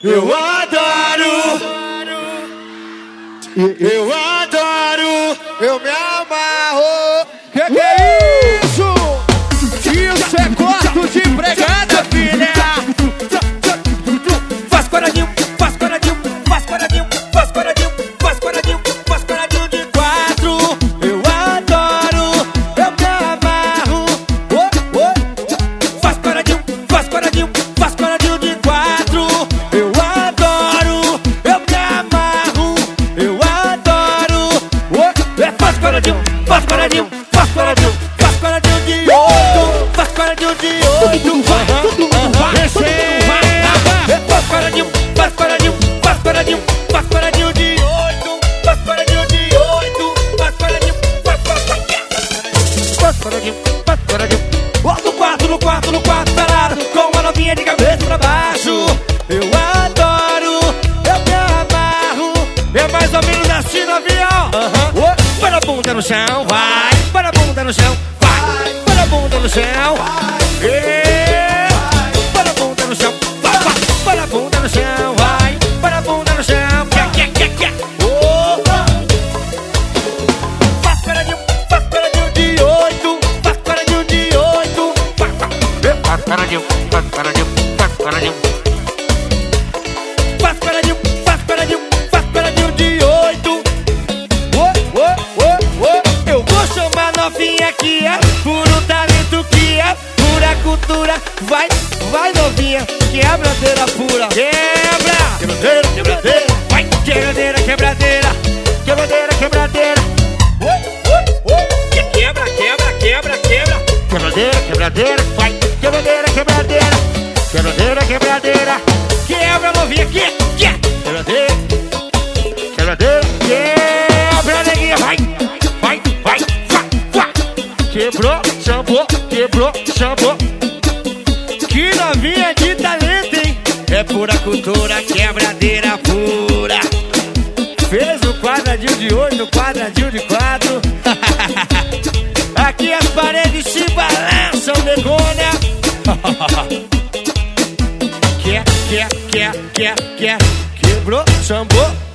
Eu adoro, eu adoro, eu me amarro. Que é isso? Isso é gosto de empregada, filha. Faz quadradinho, faz quadradinho, faz quadradinho, faz quadradinho, faz quadradinho, faz quadradinho de quatro. Eu adoro, eu me amarro. Faz quadradinho, faz quadradinho, faz quadradinho de quatro. Eu adoro, eu me amarro. Eu adoro. Faz quadradinho, faz quadradinho, faz quadradinho, faz quadradinho de oito, faz quadradinho de oito. Faz quadradinho, faz quadradinho, faz quadradinho, faz quadradinho de oito, faz quadradinho de oito, faz quadradinho, faz quadradinho, faz quadradinho. No quarto, parado, com uma novinha de cabeça pra baixo. Eu adoro, eu me amarro. É mais ou menos assim, novinha, ó. Põe a bunda no chão, vai. Põe a bunda no chão, vai. Põe a bunda no chão, põe a bunda no chão, vai. Põe a bunda no chão, vai. Põe a bunda no chão, Faz quadradinho de oito, faz quadradinho de oito. Faz quadradinho, faz quadradinho, faz quadradinho. Faz quadradinho, faz quadradinho, faz quadradinho de oito. Eu vou chamar novinha que é puro talento, que é pura cultura. Vai, vai novinha, quebradeira pura. Quebra, quebradeira, quebradeira. Vai, quebradeira, quebradeira. Quebradeira, quebradeira. Quebra, quebra, quebra, quebra. Quebradeira, quebradeira. Vai, quebradeira, quebradeira. Quebradeira, quebradeira. Quebra novinha, quebradeira, quebradeira. Quebra neguinha, vai, vai, vai, vai. Quebrou, sambou, quebrou, sambou. Que novinha de talento, hein? É pura cultura, quebradeira pura. Fez o quadradinho de oito, o quadradinho de quatro. Aqui as paredes se balançam, negona. Quebrou, sambou.